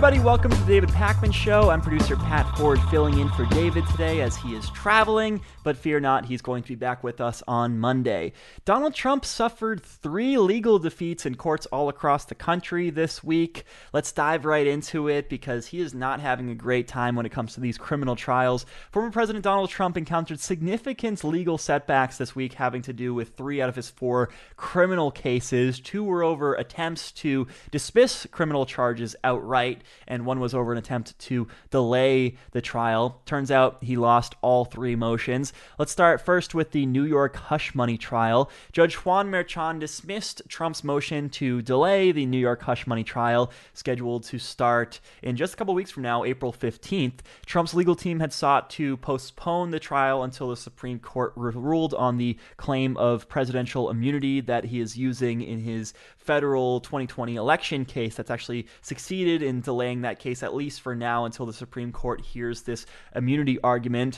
everybody, welcome to the David Pakman Show. I'm producer Pat Ford filling in for David today as he is traveling, but fear not, he's going to be back with us on Monday. Donald Trump suffered 3 legal defeats in courts all across the country this week. Let's dive right into it because he is not having a great time when it comes to these criminal trials. Former President Donald Trump encountered significant legal setbacks this week having to do with 3 out of his 4 criminal cases. 2 were over attempts to dismiss criminal charges outright, and 1 was over an attempt to delay the trial. Turns out he lost all 3 motions. Let's start first with the New York hush money trial. Judge Juan Merchan dismissed Trump's motion to delay the New York hush money trial, scheduled to start in just a couple weeks from now, April 15th. Trump's legal team had sought to postpone the trial until the Supreme Court ruled on the claim of presidential immunity that he is using in his federal 2020 election case. That's actually succeeded in delaying that case, at least for now, until the Supreme Court hears this immunity argument.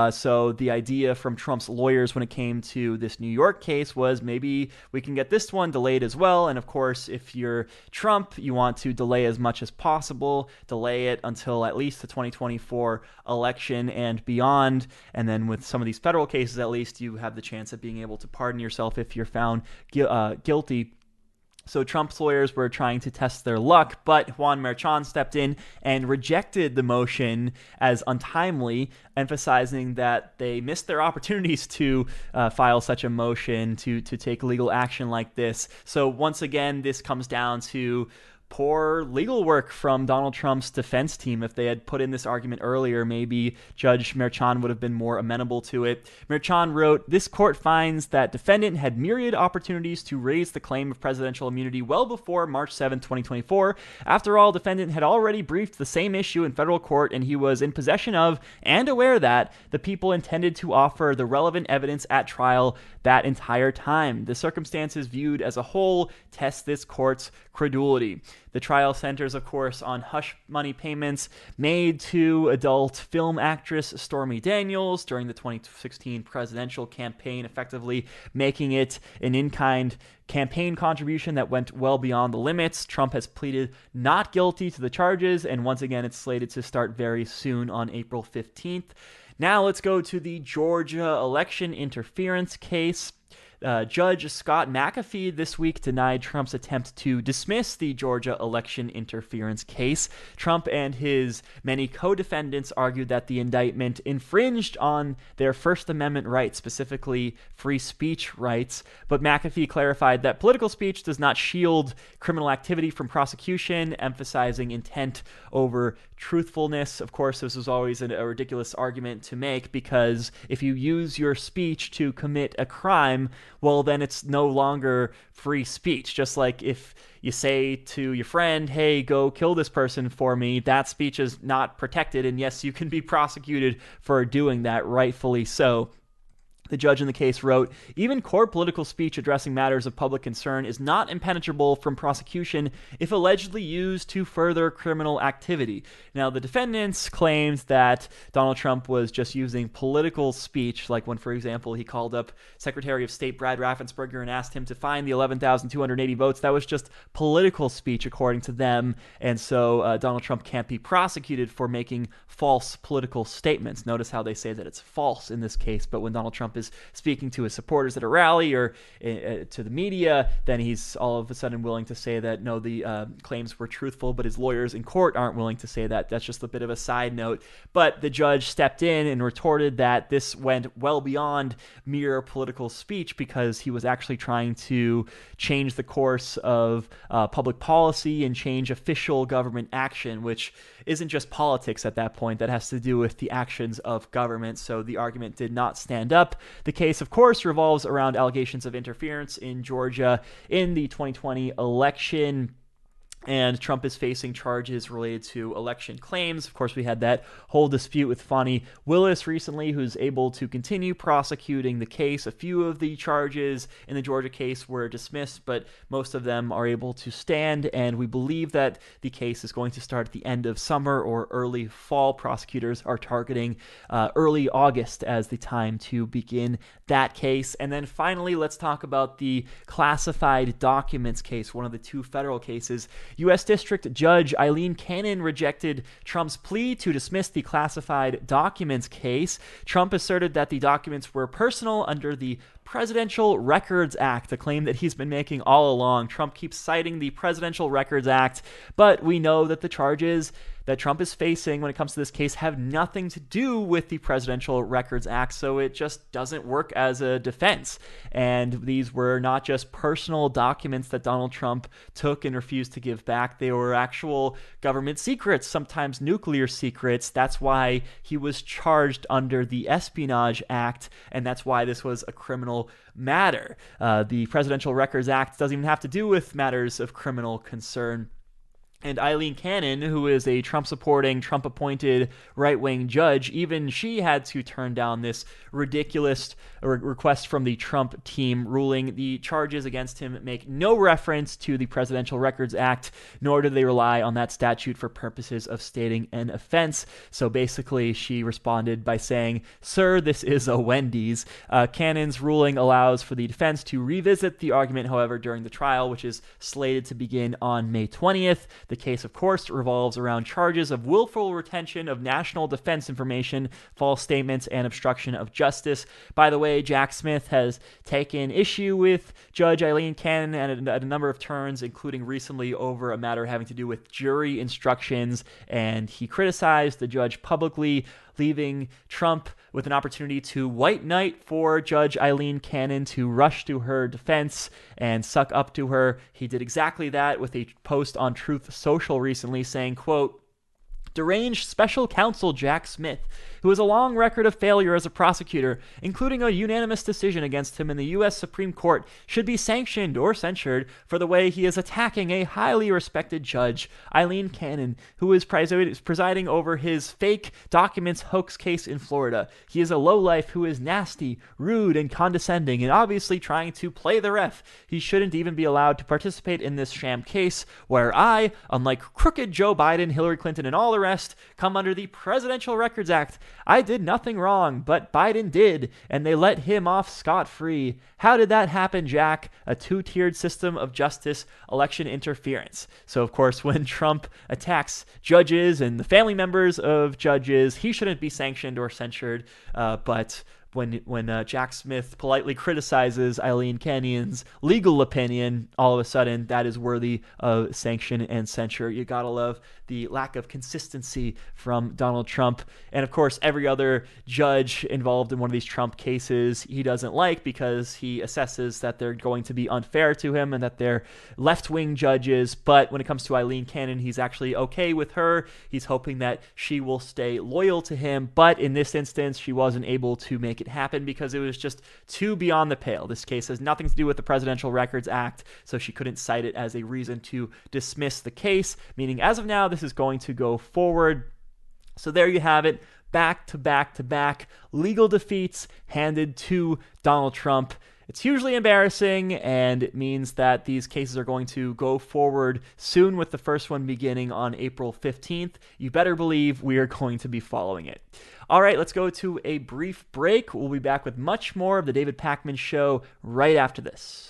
So the idea from Trump's lawyers when it came to this New York case was maybe we can get this one delayed as well. And of course, if you're Trump, you want to delay as much as possible, delay it until at least the 2024 election and beyond. And then with some of these federal cases, at least you have the chance of being able to pardon yourself if you're found guilty. So Trump's lawyers were trying to test their luck, but Juan Merchan stepped in and rejected the motion as untimely, emphasizing that they missed their opportunities to file such a motion, to take legal action like this. So once again, this comes down to poor legal work from Donald Trump's defense team. If they had put in this argument earlier, maybe Judge Merchan would have been more amenable to it. Merchan wrote, "This court finds that defendant had myriad opportunities to raise the claim of presidential immunity well before March 7, 2024. After all, defendant had already briefed the same issue in federal court, and he was in possession of and aware that the people intended to offer the relevant evidence at trial that entire time. The circumstances viewed as a whole test this court's credulity." The trial centers, of course, on hush money payments made to adult film actress Stormy Daniels during the 2016 presidential campaign, effectively making it an in-kind campaign contribution that went well beyond the limits. Trump has pleaded not guilty to the charges, and once again, it's slated to start very soon on April 15th. Now let's go to the Georgia election interference case. Judge Scott McAfee this week denied Trump's attempt to dismiss the Georgia election interference case. Trump and his many co-defendants argued that the indictment infringed on their First Amendment rights, specifically free speech rights. But McAfee clarified that political speech does not shield criminal activity from prosecution, emphasizing intent over truthfulness. Of course, this is always a ridiculous argument to make, because if you use your speech to commit a crime, well, then it's no longer free speech. Just like if you say to your friend, hey, go kill this person for me, that speech is not protected. And yes, you can be prosecuted for doing that, rightfully so. The judge in the case wrote, "Even core political speech addressing matters of public concern is not impenetrable from prosecution if allegedly used to further criminal activity." Now, the defendants claimed that Donald Trump was just using political speech, like when, for example, he called up Secretary of State Brad Raffensperger and asked him to find the 11,280 votes. That was just political speech, according to them, and so Donald Trump can't be prosecuted for making false political statements. Notice how they say that it's false in this case, but when Donald Trump is speaking to his supporters at a rally or to the media, then he's all of a sudden willing to say that no, the claims were truthful, but his lawyers in court aren't willing to say that. That's just a bit of a side note. But the judge stepped in and retorted that this went well beyond mere political speech, because he was actually trying to change the course of public policy and change official government action, which isn't just politics at that point. That has to do with the actions of government. So the argument did not stand up. The case, of course, revolves around allegations of interference in Georgia in the 2020 election. And Trump is facing charges related to election claims. Of course, we had that whole dispute with Fani Willis recently, who's able to continue prosecuting the case. A few of the charges in the Georgia case were dismissed, but most of them are able to stand. And we believe that the case is going to start at the end of summer or early fall. Prosecutors are targeting early August as the time to begin that case. And then finally, let's talk about the classified documents case, one of the 2 federal cases U.S. District Judge Eileen Cannon rejected Trump's plea to dismiss the classified documents case. Trump asserted that the documents were personal under the Presidential Records Act, a claim that he's been making all along. Trump keeps citing the Presidential Records Act, but we know that the charges that Trump is facing when it comes to this case have nothing to do with the Presidential Records Act, so it just doesn't work as a defense. And these were not just personal documents that Donald Trump took and refused to give back. They were actual government secrets, sometimes nuclear secrets. That's why he was charged under the Espionage Act, and that's why this was a criminal matter. The Presidential Records Act doesn't even have to do with matters of criminal concern. And Eileen Cannon, who is a Trump-supporting, Trump-appointed right-wing judge, even she had to turn down this ridiculous request from the Trump team, ruling the charges against him make no reference to the Presidential Records Act, nor do they rely on that statute for purposes of stating an offense. So basically, she responded by saying, "Sir, this is a Wendy's." Cannon's ruling allows for the defense to revisit the argument, however, during the trial, which is slated to begin on May 20th. The case, of course, revolves around charges of willful retention of national defense information, false statements, and obstruction of justice. By the way, Jack Smith has taken issue with Judge Eileen Cannon at a number of turns, including recently over a matter having to do with jury instructions, and he criticized the judge publicly, leaving Trump with an opportunity to white knight for Judge Eileen Cannon to rush to her defense and suck up to her. He did exactly that with a post on Truth Social recently saying, quote, "Deranged special counsel Jack Smith, who has a long record of failure as a prosecutor, including a unanimous decision against him in the U.S. Supreme Court, should be sanctioned or censured for the way he is attacking a highly respected judge, Eileen Cannon, who is presiding over his fake documents hoax case in Florida. He is a lowlife who is nasty, rude, and condescending, and obviously trying to play the ref. He shouldn't even be allowed to participate in this sham case, where I, unlike crooked Joe Biden, Hillary Clinton, and all the rest, come under the Presidential Records Act. I did nothing wrong, but Biden did, and they let him off scot-free. How did that happen, Jack? A two-tiered system of justice, election interference." So, of course, when Trump attacks judges and the family members of judges, he shouldn't be sanctioned or censured, but when Jack Smith politely criticizes Eileen Cannon's legal opinion, all of a sudden that is worthy of sanction and censure. You gotta love the lack of consistency from Donald Trump. And of course, every other judge involved in one of these Trump cases he doesn't like, because he assesses that they're going to be unfair to him and that they're left-wing judges. But when it comes to Eileen Cannon, he's actually okay with her. He's hoping that she will stay loyal to him. But in this instance, she wasn't able to make it happen because it was just too beyond the pale. This case has nothing to do with the Presidential Records Act, so she couldn't cite it as a reason to dismiss the case, meaning as of now, this is going to go forward. So there you have it. Back to back to back legal defeats handed to Donald Trump. It's hugely embarrassing, and it means that these cases are going to go forward soon, with the first one beginning on April 15th. You better believe we are going to be following it. All right, let's go to a brief break. We'll be back with much more of the David Pakman Show right after this.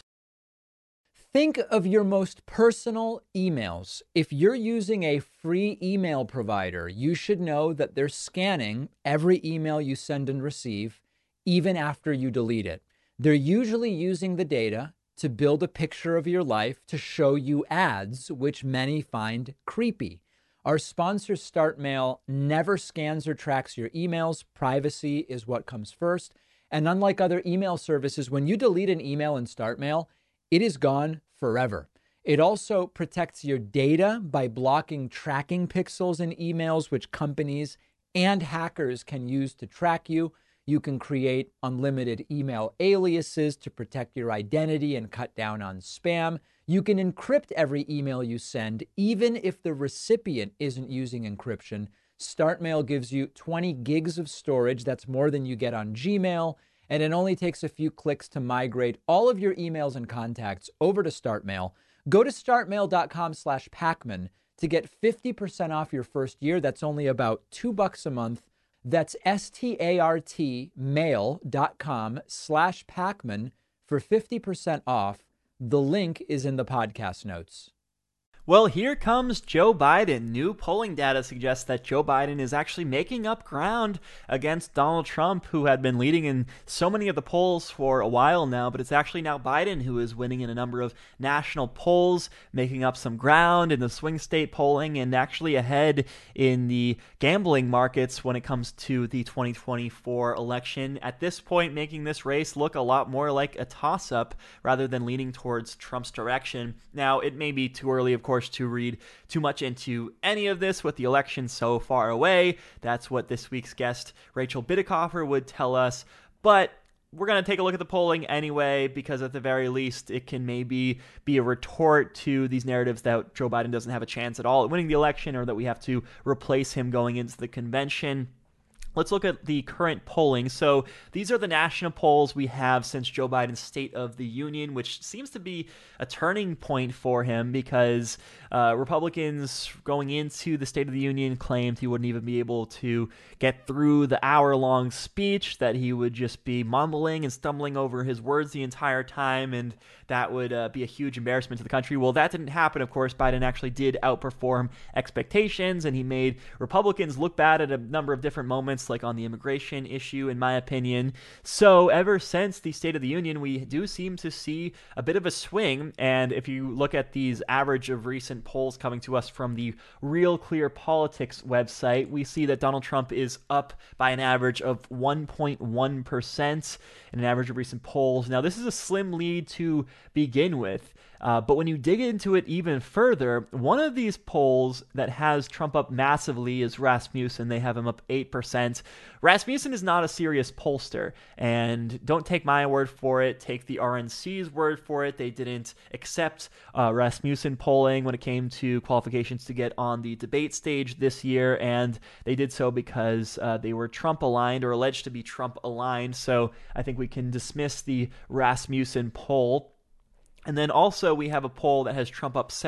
Think of your most personal emails. If you're using a free email provider, you should know that they're scanning every email you send and receive, even after you delete it. They're usually using the data to build a picture of your life to show you ads, which many find creepy. Our sponsor, StartMail, never scans or tracks your emails. Privacy is what comes first. And unlike other email services, when you delete an email in StartMail, it is gone forever. It also protects your data by blocking tracking pixels in emails, which companies and hackers can use to track you. You can create unlimited email aliases to protect your identity and cut down on spam. You can encrypt every email you send, even if the recipient isn't using encryption. StartMail gives you 20 gigs of storage. That's more than you get on Gmail. And it only takes a few clicks to migrate all of your emails and contacts over to StartMail. Go to startmail.com/Pakman to get 50% off your first year. That's only about $2 a month. That's startmail.com/Pakman for 50% off. The link is in the podcast notes. Well, here comes Joe Biden. New polling data suggests that Joe Biden is actually making up ground against Donald Trump, who had been leading in so many of the polls for a while now, but it's actually now Biden who is winning in a number of national polls, making up some ground in the swing state polling, and actually ahead in the gambling markets when it comes to the 2024 election. At this point, making this race look a lot more like a toss-up rather than leaning towards Trump's direction. Now, it may be too early, of course, to read too much into any of this with the election so far away. That's what this week's guest, Rachel Bitecofer, would tell us. But we're going to take a look at the polling anyway, because at the very least, it can maybe be a retort to these narratives that Joe Biden doesn't have a chance at all at winning the election, or that we have to replace him going into the convention. Let's look at the current polling. So these are the national polls we have since Joe Biden's State of the Union, which seems to be a turning point for him, because Republicans going into the State of the Union claimed he wouldn't even be able to get through the hour-long speech, that he would just be mumbling and stumbling over his words the entire time, and that would be a huge embarrassment to the country. Well, that didn't happen, of course. Biden actually did outperform expectations, and he made Republicans look bad at a number of different moments, like on the immigration issue, in my opinion. So ever since the State of the Union, we do seem to see a bit of a swing. And if you look at these average of recent polls coming to us from the Real Clear Politics website, we see that Donald Trump is up by an average of 1.1% in an average of recent polls. Now, this is a slim lead to begin with. But when you dig into it even further, one of these polls that has Trump up massively is Rasmussen. They have him up 8%. Rasmussen is not a serious pollster, and don't take my word for it. Take the RNC's word for it. They didn't accept Rasmussen polling when it came to qualifications to get on the debate stage this year, and they did so because they were Trump-aligned, or alleged to be Trump-aligned. So I think we can dismiss the Rasmussen poll. And then also we have a poll that has Trump up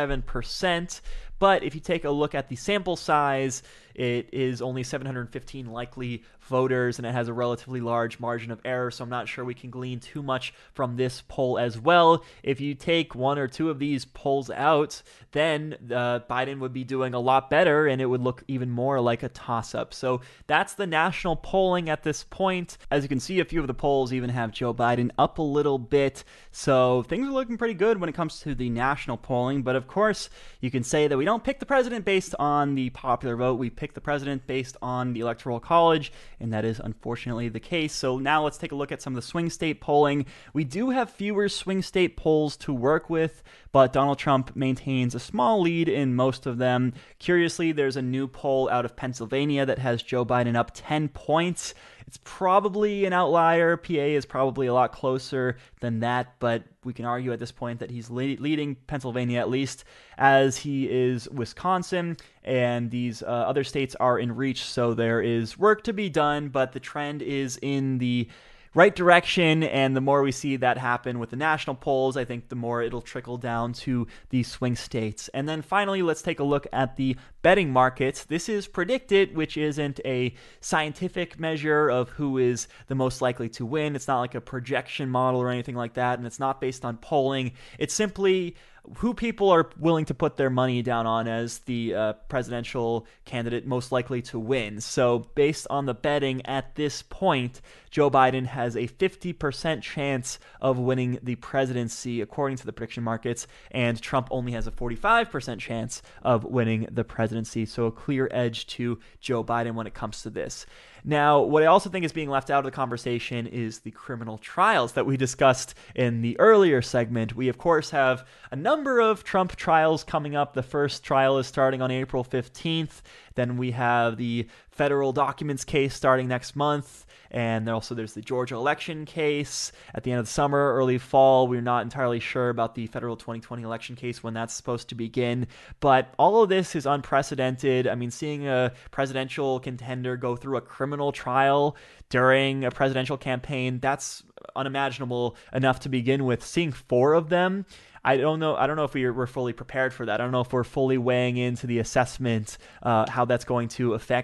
7%, but if you take a look at the sample size, it is only 715 likely voters, and it has a relatively large margin of error, so I'm not sure we can glean too much from this poll as well. If you take one or two of these polls out, then Biden would be doing a lot better, and it would look even more like a toss-up. So that's the national polling at this point. As you can see, a few of the polls even have Joe Biden up a little bit, so things are looking pretty good when it comes to the national polling. But of course, you can say that we don't pick the president based on the popular vote. We pick the president based on the Electoral College, and that is unfortunately the case. So now let's take a look at some of the swing state polling. We do have fewer swing state polls to work with, but Donald Trump maintains a small lead in most of them. Curiously, there's a new poll out of Pennsylvania that has Joe Biden up 10 points. It's probably an outlier. PA is probably a lot closer than that, but we can argue at this point that he's leading Pennsylvania, at least, as he is Wisconsin, and these other states are in reach, so there is work to be done, but the trend is in the right direction, and the more we see that happen with the national polls, I think the more it'll trickle down to the swing states. And then finally, let's take a look at the betting markets. This is predicted, which isn't a scientific measure of who is the most likely to win. It's not like a projection model or anything like that, and it's not based on polling. It's simply who people are willing to put their money down on as the presidential candidate most likely to win. So based on the betting at this point, Joe Biden has a 50% chance of winning the presidency, according to the prediction markets, and Trump only has a 45% chance of winning the presidency. So a clear edge to Joe Biden when it comes to this. Now, what I also think is being left out of the conversation is the criminal trials that we discussed in the earlier segment. We, of course, have a number of Trump trials coming up. The first trial is starting on April 15th. Then we have the federal documents case starting next month. And there's the Georgia election case at the end of the summer, early fall. We're not entirely sure about the federal 2020 election case, when that's supposed to begin. But all of this is unprecedented. I mean, seeing a presidential contender go through a criminal trial during a presidential campaign, that's unimaginable enough to begin with. Seeing 4 of them, I don't know if we're fully prepared for that. I don't know if we're fully weighing into the assessment how that's going to affect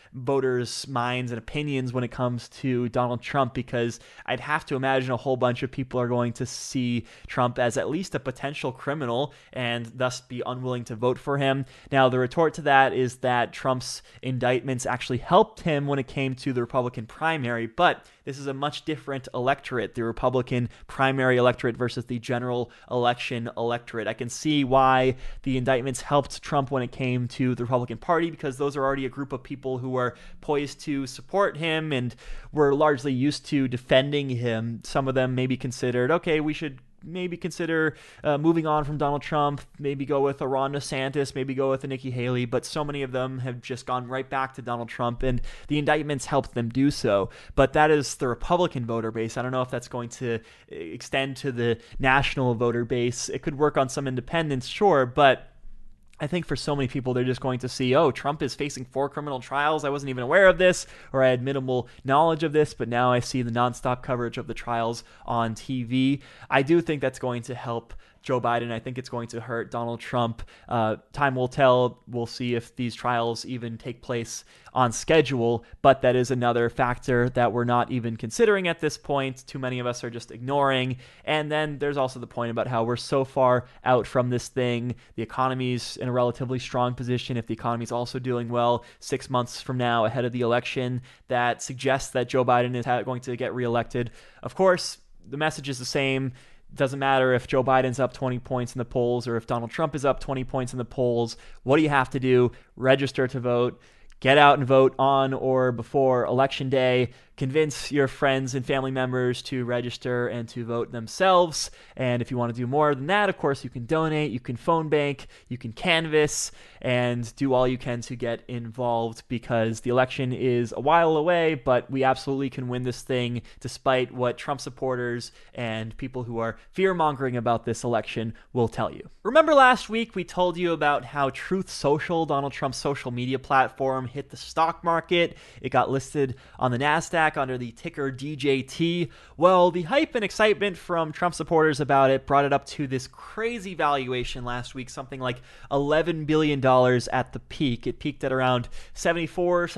voters' minds and opinions when it comes to Donald Trump, because I'd have to imagine a whole bunch of people are going to see Trump as at least a potential criminal and thus be unwilling to vote for him. Now, the retort to that is that Trump's indictments actually helped him when it came to the Republican primary, but this is a much different electorate, the Republican primary electorate versus the general election electorate. I can see why the indictments helped Trump when it came to the Republican Party, because those are already a group of people who are poised to support him and were largely used to defending him. Some of them maybe considered, okay, we should maybe consider moving on from Donald Trump, maybe go with a Ron DeSantis, maybe go with a Nikki Haley, but so many of them have just gone right back to Donald Trump, and the indictments helped them do so. But that is the Republican voter base. I don't know if that's going to extend to the national voter base. It could work on some independents, sure, but I think for so many people, they're just going to see, oh, Trump is facing 4 criminal trials. I wasn't even aware of this, or I had minimal knowledge of this, but now I see the nonstop coverage of the trials on TV. I do think that's going to help Joe Biden. I think it's going to hurt Donald Trump. Time will tell. We'll see if these trials even take place on schedule, but that is another factor that we're not even considering at this point. Too many of us are just ignoring. And then there's also the point about how we're so far out from this thing. The economy's in a relatively strong position. If the economy's also doing well 6 months from now ahead of the election, that suggests that Joe Biden is going to get reelected. Of course, the message is the same. Doesn't matter if Joe Biden's up 20 points in the polls or if Donald Trump is up 20 points in the polls. What do you have to do? Register to vote. Get out and vote on or before Election Day. Convince your friends and family members to register and to vote themselves. And if you want to do more than that, of course, you can donate, you can phone bank, you can canvass, and do all you can to get involved, because the election is a while away, but we absolutely can win this thing despite what Trump supporters and people who are fear-mongering about this election will tell you. Remember last week we told you about how Truth Social, Donald Trump's social media platform, hit the stock market. It got listed on the NASDAQ under the ticker DJT. Well, the hype and excitement from Trump supporters about it brought it up to this crazy valuation last week, something like $11 billion at the peak. It peaked at around $74,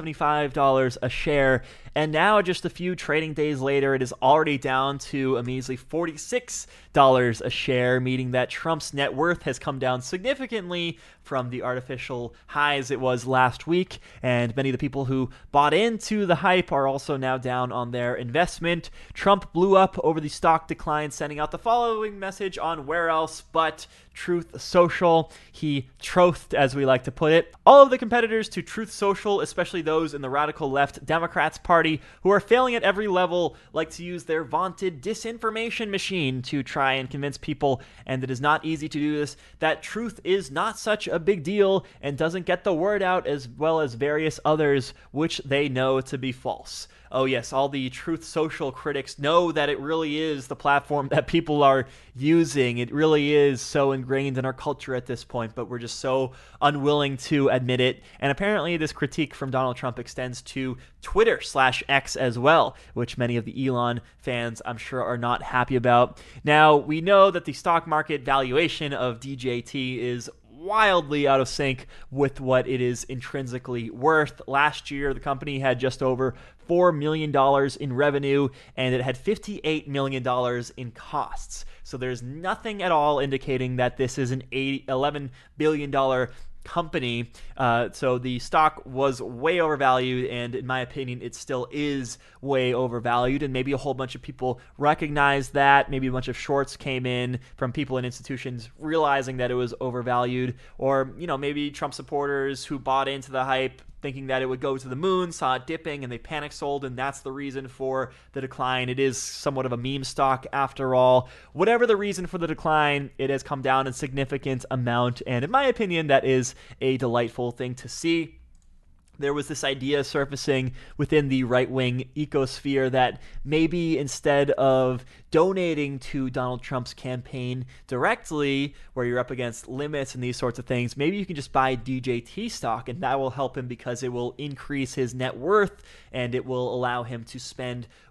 $75 a share. And now, just a few trading days later, it is already down to a measly $46 a share, meaning that Trump's net worth has come down significantly from the artificial highs it was last week. And many of the people who bought into the hype are also now down on their investment. Trump blew up over the stock decline, sending out the following message on where else but Truth Social. He trothed, as we like to put it. All of the competitors to Truth Social, especially those in the radical left Democrats Party, who are failing at every level, like to use their vaunted disinformation machine to try and convince people, and it is not easy to do this, that truth is not such a big deal and doesn't get the word out, as well as various others which they know to be false. Oh yes, all the Truth Social critics know that it really is the platform that people are using. It really is so ingrained in our culture at this point, but we're just so unwilling to admit it. And apparently this critique from Donald Trump extends to Twitter/X as well, which many of the Elon fans, I'm sure, are not happy about. Now, we know that the stock market valuation of DJT is wildly out of sync with what it is intrinsically worth. Last year, the company had just over $4 million in revenue, and it had $58 million in costs. So there's nothing at all indicating that this is an $11 billion company. So the stock was way overvalued, and in my opinion, it still is way overvalued. And maybe a whole bunch of people recognize that. Maybe a bunch of shorts came in from people and institutions realizing that it was overvalued. Or, maybe Trump supporters who bought into the hype thinking that it would go to the moon, saw it dipping, and they panic sold, and that's the reason for the decline. It is somewhat of a meme stock after all. Whatever the reason for the decline, it has come down a significant amount, and in my opinion, that is a delightful thing to see. There was this idea surfacing within the right-wing ecosphere that maybe instead of donating to Donald Trump's campaign directly, where you're up against limits and these sorts of things, maybe you can just buy DJT stock, and that will help him because it will increase his net worth and it will allow him to spend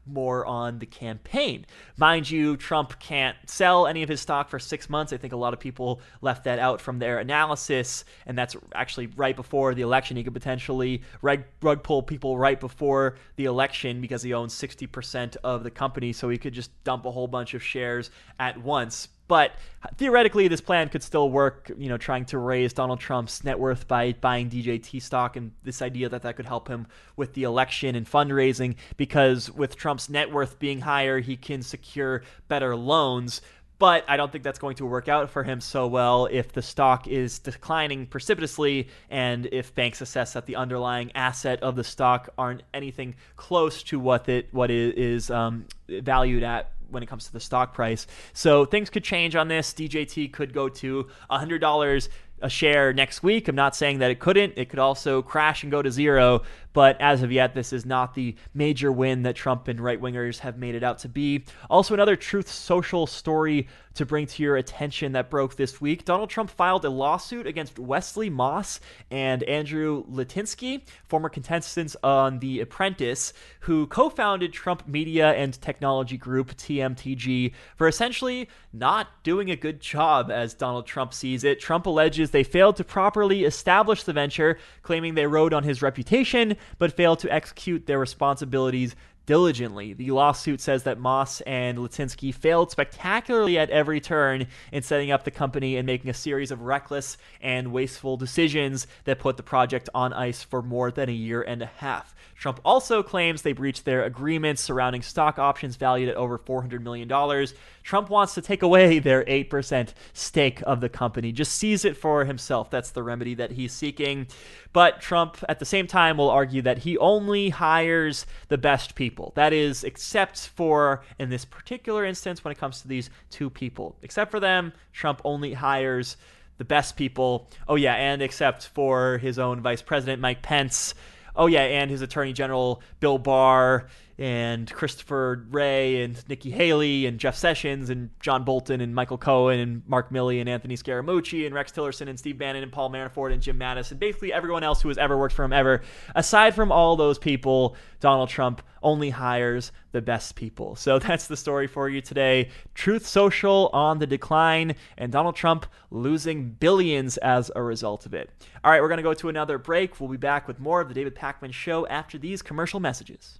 more on the campaign. Mind you, Trump can't sell any of his stock for 6 months. I think a lot of people left that out from their analysis, and that's actually right before the election. He could potentially rug pull people right before the election because he owns 60% of the company, so he could just dump a whole bunch of shares at once. But theoretically, this plan could still work, trying to raise Donald Trump's net worth by buying DJT stock, and this idea that could help him with the election and fundraising, because with Trump's net worth being higher, he can secure better loans. But I don't think that's going to work out for him so well if the stock is declining precipitously and if banks assess that the underlying asset of the stock aren't anything close to what it is valued at when it comes to the stock price. So things could change on this. DJT could go to $100 a share next week. I'm not saying that it couldn't. It could also crash and go to zero. But as of yet, this is not the major win that Trump and right-wingers have made it out to be. Also, another Truth Social story to bring to your attention that broke this week. Donald Trump filed a lawsuit against Wesley Moss and Andrew Litinsky, former contestants on The Apprentice, who co-founded Trump Media and Technology Group, TMTG, for essentially not doing a good job, as Donald Trump sees it. Trump alleges they failed to properly establish the venture, claiming they rode on his reputation, but failed to execute their responsibilities diligently. The lawsuit says that Moss and Litinsky failed spectacularly at every turn in setting up the company and making a series of reckless and wasteful decisions that put the project on ice for more than a year and a half. Trump also claims they breached their agreements surrounding stock options valued at over $400 million. Trump wants to take away their 8% stake of the company, just seize it for himself. That's the remedy that he's seeking. But Trump, at the same time, will argue that he only hires the best people. That is, except for, in this particular instance, when it comes to these two people. Except for them, Trump only hires the best people. Oh yeah, and except for his own vice president, Mike Pence. Oh yeah, and his attorney general, Bill Barr, and Christopher Wray, and Nikki Haley, and Jeff Sessions, and John Bolton, and Michael Cohen, and Mark Milley, and Anthony Scaramucci, and Rex Tillerson, and Steve Bannon, and Paul Manafort, and Jim Mattis, and basically everyone else who has ever worked for him ever. Aside from all those people, Donald Trump only hires the best people. So that's the story for you today. Truth Social on the decline, and Donald Trump losing billions as a result of it. All right, we're going to go to another break. We'll be back with more of the David Pakman Show after these commercial messages.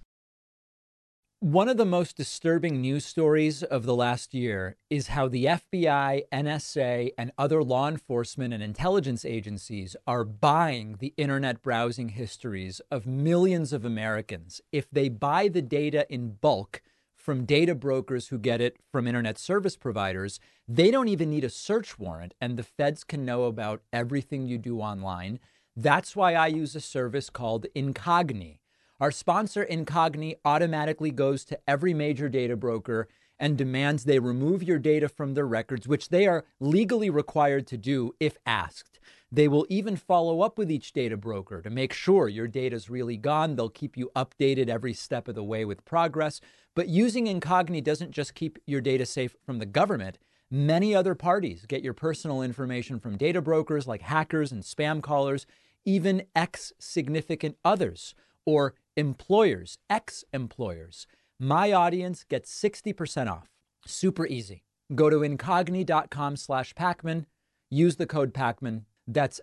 One of the most disturbing news stories of the last year is how the FBI, NSA, and other law enforcement and intelligence agencies are buying the internet browsing histories of millions of Americans. If they buy the data in bulk from data brokers who get it from internet service providers, they don't even need a search warrant, and the feds can know about everything you do online. That's why I use a service called Incogni. Our sponsor, Incogni, automatically goes to every major data broker and demands they remove your data from their records, which they are legally required to do if asked. They will even follow up with each data broker to make sure your data is really gone. They'll keep you updated every step of the way with progress. But using Incogni doesn't just keep your data safe from the government. Many other parties get your personal information from data brokers like hackers and spam callers, even ex-significant others or employers, ex-employers. My audience gets 60% off. Super easy. Go to incogni.com/Pakman. Use the code Pakman. That's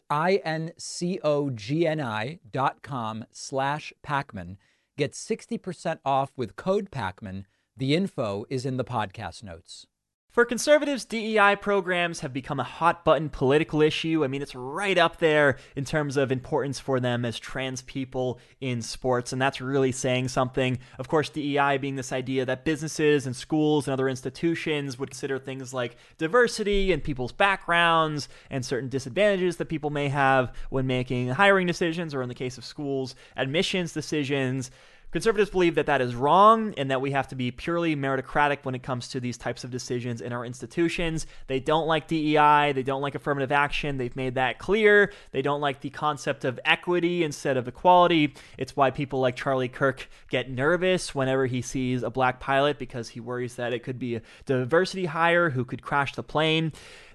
incogni.com/Pakman. Get 60% off with code Pakman. The info is in the podcast notes. For conservatives, DEI programs have become a hot-button political issue. I mean, it's right up there in terms of importance for them as trans people in sports, and that's really saying something. Of course, DEI being this idea that businesses and schools and other institutions would consider things like diversity and people's backgrounds and certain disadvantages that people may have when making hiring decisions, or in the case of schools, admissions decisions. Conservatives believe that that is wrong and that we have to be purely meritocratic when it comes to these types of decisions in our institutions. They don't like DEI. They don't like affirmative action. They've made that clear. They don't like the concept of equity instead of equality. It's why people like Charlie Kirk get nervous whenever he sees a black pilot, because he worries that it could be a diversity hire who could crash the plane.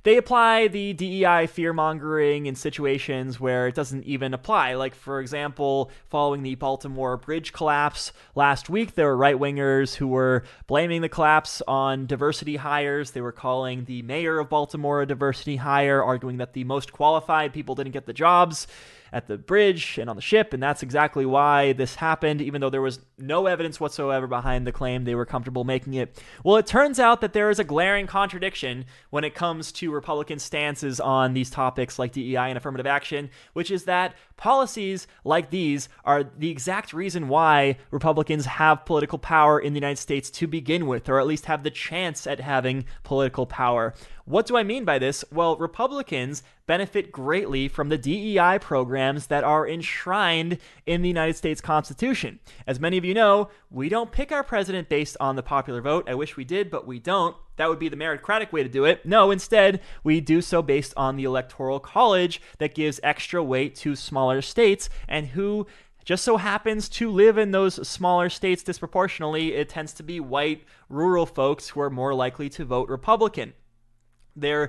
they apply the DEI fear-mongering in situations where it doesn't even apply. Like, for example, following the Baltimore bridge collapse last week, there were right-wingers who were blaming the collapse on diversity hires. They were calling the mayor of Baltimore a diversity hire, arguing that the most qualified people didn't get the jobs at the bridge and on the ship, and that's exactly why this happened, even though there was no evidence whatsoever behind the claim. They were comfortable making it. Well, it turns out that there is a glaring contradiction when it comes to Republican stances on these topics like DEI and affirmative action, which is that policies like these are the exact reason why Republicans have political power in the United States to begin with, or at least have the chance at having political power. What do I mean by this? Well, Republicans benefit greatly from the DEI programs that are enshrined in the United States Constitution. As many of you know, we don't pick our president based on the popular vote. I wish we did, but we don't. That would be the meritocratic way to do it. No, instead, we do so based on the Electoral College that gives extra weight to smaller states, and who just so happens to live in those smaller states disproportionately. It tends to be white, rural folks who are more likely to vote Republican. Their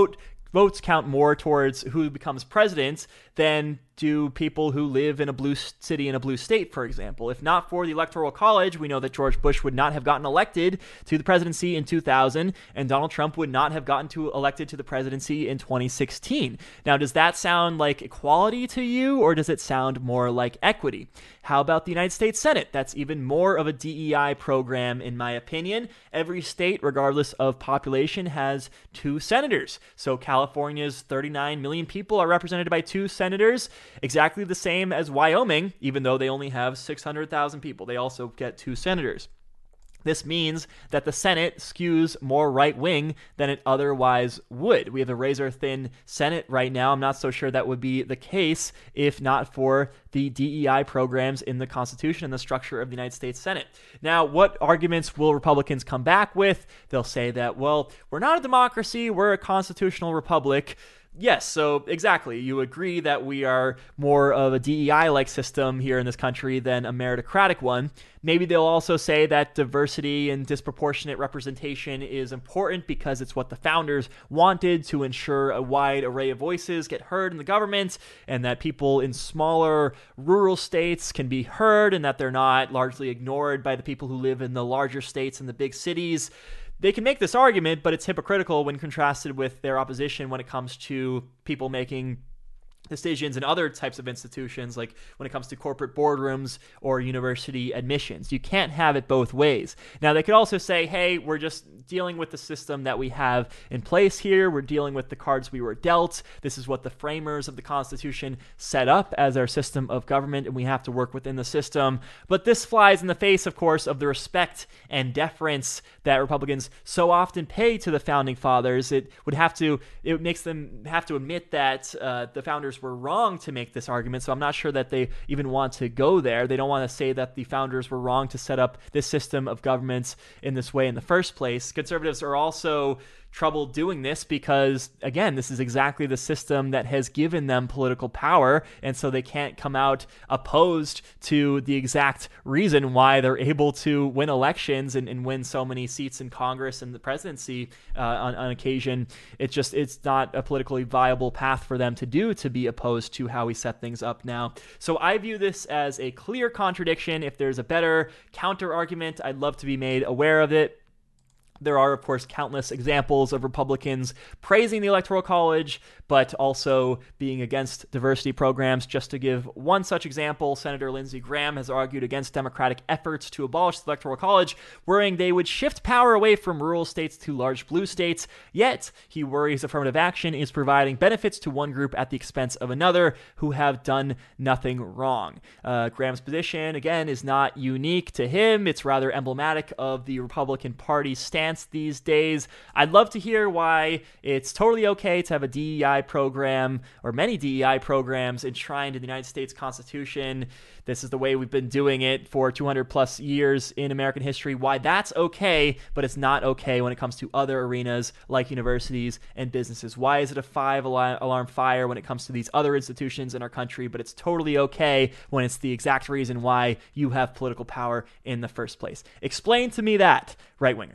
votes count more towards who becomes president than do people who live in a blue city in a blue state, for example. If not for the Electoral College, we know that George Bush would not have gotten elected to the presidency in 2000, and Donald Trump would not have gotten elected to the presidency in 2016. Now, does that sound like equality to you, or does it sound more like equity? How about the United States Senate? That's even more of a DEI program, in my opinion. Every state, regardless of population, has 2 senators. So California's 39 million people are represented by 2 senators. Exactly the same as Wyoming, even though they only have 600,000 people. They also get 2 senators. This means that the Senate skews more right-wing than it otherwise would. We have a razor-thin Senate right now. I'm not so sure that would be the case if not for the DEI programs in the Constitution and the structure of the United States Senate. Now, what arguments will Republicans come back with? They'll say that, well, we're not a democracy, we're a constitutional republic. Yes, so exactly. You agree that we are more of a DEI-like system here in this country than a meritocratic one. Maybe they'll also say that diversity and disproportionate representation is important because it's what the founders wanted to ensure a wide array of voices get heard in the government, and that people in smaller rural states can be heard, and that they're not largely ignored by the people who live in the larger states and the big cities. They can make this argument, but it's hypocritical when contrasted with their opposition when it comes to people making decisions in other types of institutions, like when it comes to corporate boardrooms or university admissions. You can't have it both ways. Now, they could also say, hey, we're just dealing with the system that we have in place here. We're dealing with the cards we were dealt. This is what the framers of the Constitution set up as our system of government, and we have to work within the system. But this flies in the face, of course, of the respect and deference that Republicans so often pay to the founding fathers. It makes them have to admit that the founders were wrong to make this argument, so I'm not sure that they even want to go there. They don't want to say that the founders were wrong to set up this system of government in this way in the first place. Conservatives are also trouble doing this because, again, this is exactly the system that has given them political power, and so they can't come out opposed to the exact reason why they're able to win elections and win so many seats in Congress and the presidency on occasion. It's not a politically viable path for them to do, to be opposed to how we set things up now. So I view this as a clear contradiction. If there's a better counter argument, I'd love to be made aware of it. There are, of course, countless examples of Republicans praising the Electoral College, but also being against diversity programs. Just to give one such example, Senator Lindsey Graham has argued against Democratic efforts to abolish the Electoral College, worrying they would shift power away from rural states to large blue states. Yet, he worries affirmative action is providing benefits to one group at the expense of another who have done nothing wrong. Graham's position, again, is not unique to him. It's rather emblematic of the Republican Party's stance these days. I'd love to hear why it's totally okay to have a DEI program, or many DEI programs, enshrined in the United States Constitution. This is the way we've been doing it for 200 plus years in American history. Why that's okay, but it's not okay when it comes to other arenas like universities and businesses. Why is it a 5-alarm fire when it comes to these other institutions in our country, but it's totally okay when it's the exact reason why you have political power in the first place? Explain to me that, right-wingers.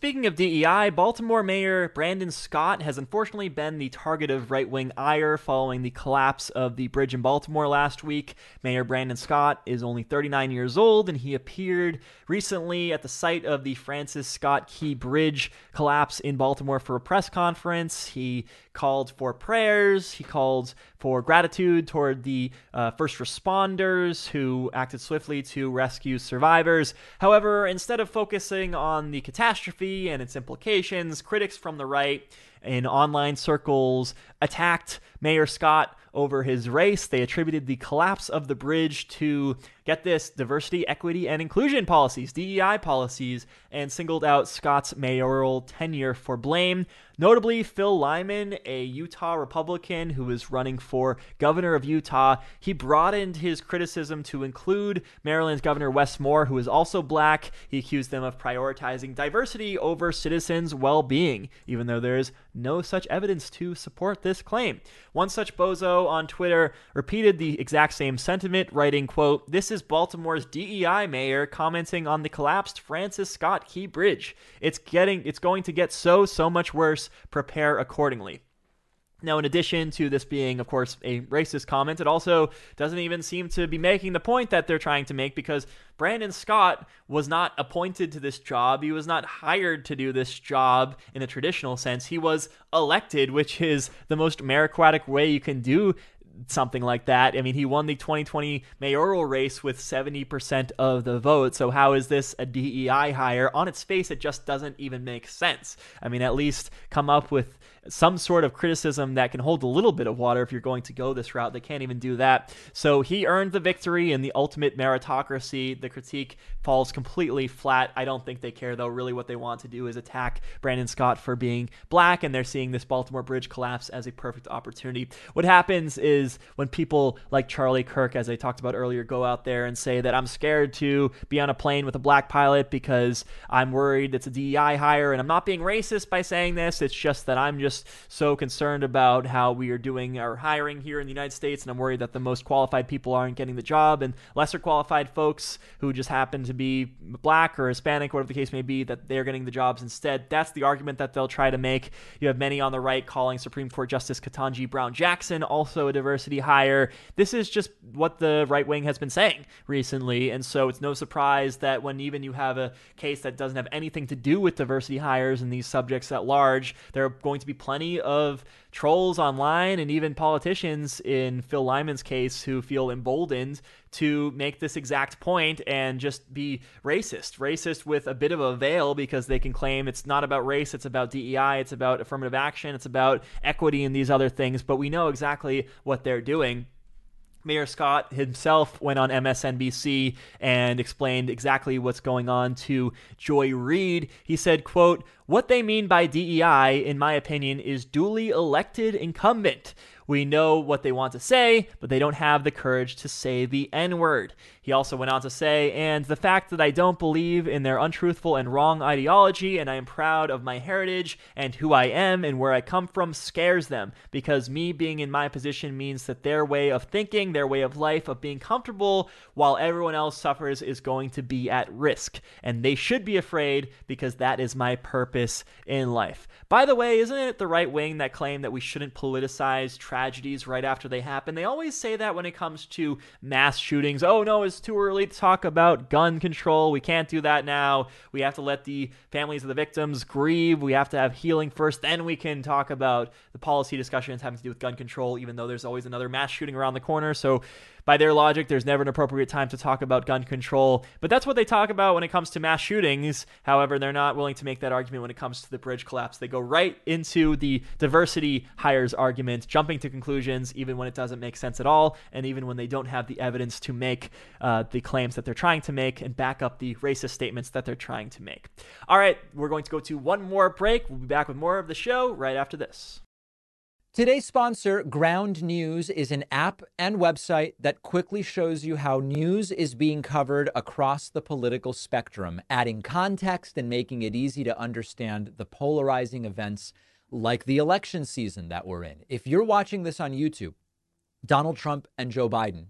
speaking of DEI, Baltimore Mayor Brandon Scott has unfortunately been the target of right-wing ire following the collapse of the bridge in Baltimore last week. Mayor Brandon Scott is only 39 years old, and he appeared recently at the site of the Francis Scott Key Bridge collapse in Baltimore for a press conference. He called for prayers. He called for gratitude toward the first responders who acted swiftly to rescue survivors. However, instead of focusing on the catastrophe and its implications, critics from the right in online circles attacked Mayor Scott over his race. They attributed the collapse of the bridge to, get this, diversity, equity, and inclusion policies, DEI policies, and singled out Scott's mayoral tenure for blame. Notably, Phil Lyman, a Utah Republican who is running for governor of Utah, he broadened his criticism to include Maryland's Governor Wes Moore, who is also black. He accused them of prioritizing diversity over citizens' well-being, even though there is no such evidence to support this claim. One such bozo on Twitter repeated the exact same sentiment, writing, quote, "This is Baltimore's DEI mayor commenting on the collapsed Francis Scott Key Bridge. It's going to get so much worse. Prepare accordingly." Now, in addition to this being, of course, a racist comment, it also doesn't even seem to be making the point that they're trying to make, because Brandon Scott was not appointed to this job. He was not hired to do this job in a traditional sense. He was elected, which is the most meritocratic way you can do something like that. I mean, he won the 2020 mayoral race with 70% of the vote. So how is this a DEI hire? On its face, it just doesn't even make sense. I mean, at least come up with some sort of criticism that can hold a little bit of water if you're going to go this route. They can't even do that. So he earned the victory in the ultimate meritocracy. The critique falls completely flat. I don't think they care, though. Really what they want to do is attack Brandon Scott for being black, and they're seeing this Baltimore Bridge collapse as a perfect opportunity. What happens is when people like Charlie Kirk, as I talked about earlier, go out there and say that I'm scared to be on a plane with a black pilot because I'm worried it's a DEI hire, and I'm not being racist by saying this. It's just that I'm just so concerned about how we are doing our hiring here in the United States, and I'm worried that the most qualified people aren't getting the job, and lesser qualified folks who just happen to be black or Hispanic, whatever the case may be, that they're getting the jobs instead. That's the argument that they'll try to make. You have many on the right calling Supreme Court Justice Ketanji Brown Jackson also a diversity hire. This is just what the right wing has been saying recently, and so it's no surprise that when even you have a case that doesn't have anything to do with diversity hires and these subjects at large, there are going to be plenty of trolls online and even politicians in Phil Lyman's case who feel emboldened to make this exact point and just be racist with a bit of a veil, because they can claim it's not about race, it's about DEI, it's about affirmative action, it's about equity and these other things, but we know exactly what they're doing. Mayor Scott himself went on MSNBC and explained exactly what's going on to Joy Reid. He said, quote, "What they mean by DEI, in my opinion, is duly elected incumbent. We know what they want to say, but they don't have the courage to say the N-word." He also went on to say, "And the fact that I don't believe in their untruthful and wrong ideology, and I am proud of my heritage and who I am and where I come from, scares them, because me being in my position means that their way of thinking, their way of life, of being comfortable while everyone else suffers, is going to be at risk. And they should be afraid, because that is my purpose in life." By the way, isn't it the right wing that claim that we shouldn't politicize tragedies right after they happen? They always say that when it comes to mass shootings. Oh no, it's too early to talk about gun control. We can't do that now. We have to let the families of the victims grieve. We have to have healing first. Then we can talk about the policy discussions having to do with gun control, even though there's always another mass shooting around the corner. So by their logic, there's never an appropriate time to talk about gun control. But that's what they talk about when it comes to mass shootings. However, they're not willing to make that argument when it comes to the bridge collapse. They go right into the diversity hires argument, jumping to conclusions even when it doesn't make sense at all, and even when they don't have the evidence to make the claims that they're trying to make and back up the racist statements that they're trying to make. All right, we're going to go to one more break. We'll be back with more of the show right after this. Today's sponsor, Ground News, is an app and website that quickly shows you how news is being covered across the political spectrum, adding context and making it easy to understand the polarizing events like the election season that we're in. If you're watching this on YouTube, Donald Trump and Joe Biden,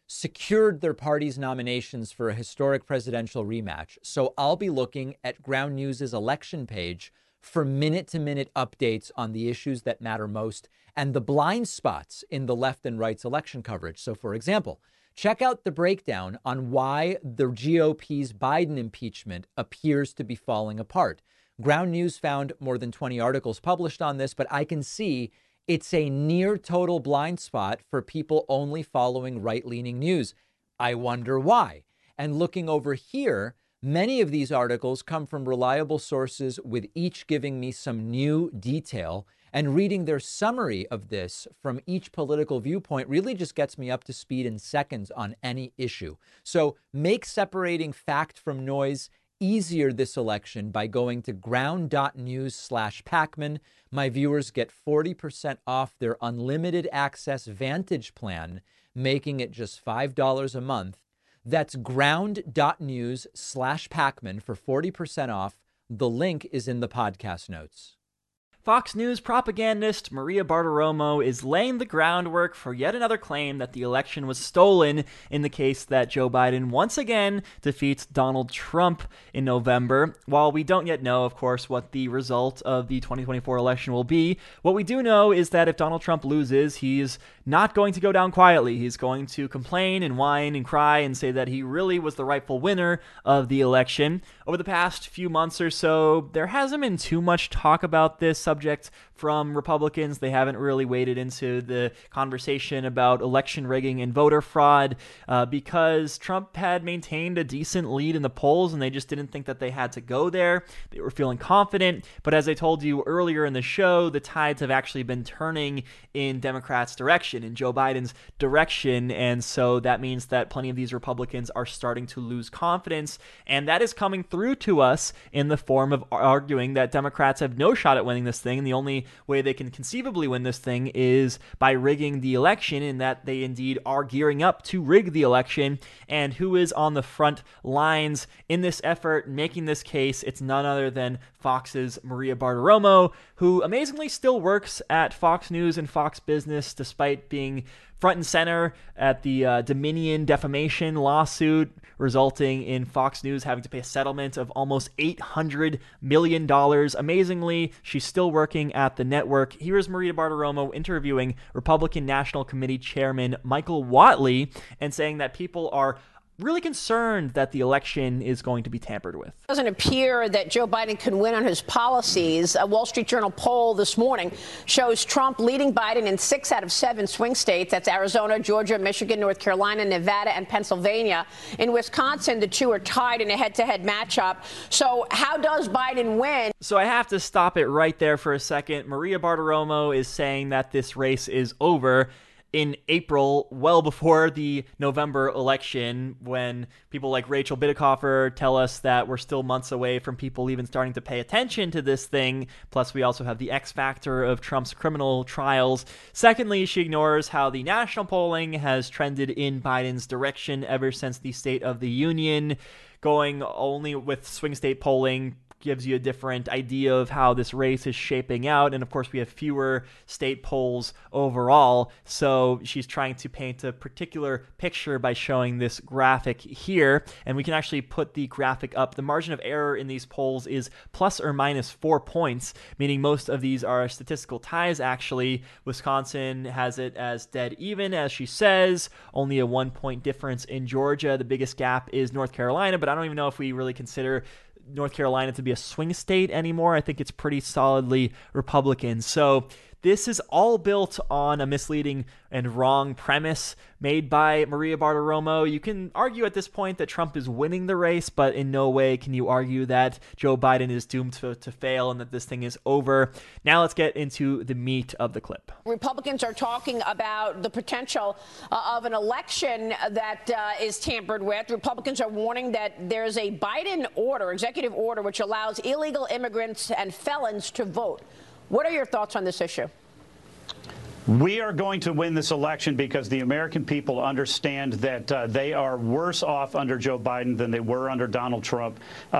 secured their party's nominations for a historic presidential rematch. So I'll be looking at Ground News's election page for minute-to-minute updates on the issues that matter most and the blind spots in the left and right's election coverage. So, for example, check out the breakdown on why the GOP's Biden impeachment appears to be falling apart. Ground News found more than 20 articles published on this, but I can see it's a near total blind spot for people only following right-leaning news. I wonder why. And looking over here, many of these articles come from reliable sources, with each giving me some new detail. And reading their summary of this from each political viewpoint really just gets me up to speed in seconds on any issue. So make separating fact from noise easier this election by going to ground.news/Pakman. My viewers get 40% off their unlimited access Vantage plan, making it just $5 a month. That's ground.news/Pakman for 40% off. The link is in the podcast notes. Fox News propagandist Maria Bartiromo is laying the groundwork for yet another claim that the election was stolen in the case that Joe Biden once again defeats Donald Trump in November. While we don't yet know, of course, what the result of the 2024 election will be, what we do know is that if Donald Trump loses, he's not going to go down quietly. He's going to complain and whine and cry and say that he really was the rightful winner of the election. Over the past few months or so, there hasn't been too much talk about this subject from Republicans. They haven't really waded into the conversation about election rigging and voter fraud because Trump had maintained a decent lead in the polls and they just didn't think that they had to go there. They were feeling confident. But as I told you earlier in the show, the tides have actually been turning in Democrats' direction, in Joe Biden's direction. And so that means that plenty of these Republicans are starting to lose confidence. And that is coming through to us in the form of arguing that Democrats have no shot at winning this thing. And the only way they can conceivably win this thing is by rigging the election, and that they indeed are gearing up to rig the election. And who is on the front lines in this effort, making this case? It's none other than Fox's Maria Bartiromo, who amazingly still works at Fox News and Fox Business, despite being front and center at the Dominion defamation lawsuit, resulting in Fox News having to pay a settlement of almost $800 million. Amazingly, she's still working at the network. Here is Maria Bartiromo interviewing Republican National Committee Chairman Michael Whatley and saying that people are really concerned that the election is going to be tampered with. It doesn't appear that Joe Biden can win on his policies. A Wall Street Journal poll this morning shows Trump leading Biden in 6 out of 7 swing states. That's Arizona, Georgia, Michigan, North Carolina, Nevada, and Pennsylvania. In Wisconsin, the two are tied in a head-to-head matchup. So how does Biden win? So I have to stop it right there for a second. Maria Bartiromo is saying that this race is over in April, well before the November election, when people like Rachel Bitecofer tell us that we're still months away from people even starting to pay attention to this thing. Plus, we also have the X factor of Trump's criminal trials. Secondly, she ignores how the national polling has trended in Biden's direction ever since the State of the Union. Going only with swing state polling gives you a different idea of how this race is shaping out. And of course, we have fewer state polls overall. So she's trying to paint a particular picture by showing this graphic here. And we can actually put the graphic up. The margin of error in these polls is plus or minus 4 points, meaning most of these are statistical ties, actually. Wisconsin has it as dead even, as she says. Only a 1 point difference in Georgia. The biggest gap is North Carolina, but I don't even know if we really consider North Carolina to be a swing state anymore. I think it's pretty solidly Republican. So this is all built on a misleading and wrong premise made by Maria Bartiromo. You can argue at this point that Trump is winning the race, but in no way can you argue that Joe Biden is doomed to fail and that this thing is over. Now let's get into the meat of the clip. Republicans are talking about the potential of an election that is tampered with. Republicans are warning that there's a Biden order, executive order, which allows illegal immigrants and felons to vote. What are your thoughts on this issue? We are going to win this election because the American people understand that they are worse off under Joe Biden than they were under Donald Trump.